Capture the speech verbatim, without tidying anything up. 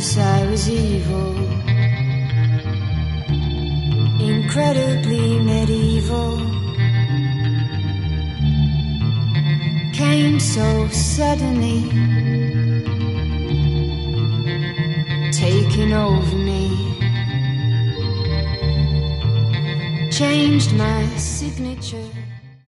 Once I was evil, incredibly medieval. Came so suddenly, taking over me. Changed my signature.